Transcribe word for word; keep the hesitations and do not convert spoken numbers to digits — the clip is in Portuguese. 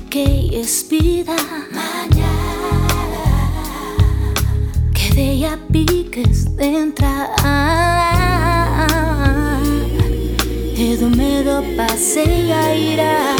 que és vida que deia piques d'entrar e do medo passei a ira.